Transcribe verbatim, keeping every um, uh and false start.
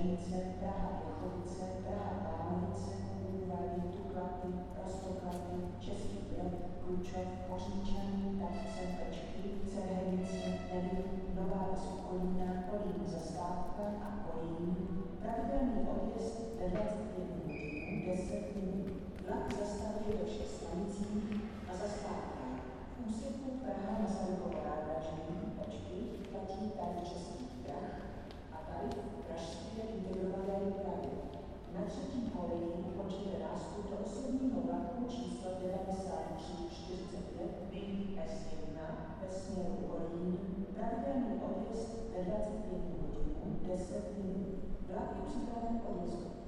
Boženice, Praha Věchovice, Praha Támovice, Úvady, Tuklaty, Rostoklaty, Český Brod, Klučov, Mořníčany, Tatce, Pečky, Cerhenice, Nevy, Nová Ves u Kolína, Kolín Zastávka a Kolín, pravidelný odjezd ve dvacet jedna hodin, deset minut, vlak zastavuje ve všech stanicích a zastávkách. V úseku Praha Masarykovo nádraží, Pečky, platí tarif Českých drah a tarif pražské integrované dopravy. Na třetím koleji ukončuje nástup do osobního vlaku číslo devadesát tři čtyřicet pět B S jedna ve směru Kolín, pravidelný odjezd ve dvacet jedna hodin, deset minut. Vlak je připraven k odjezdu.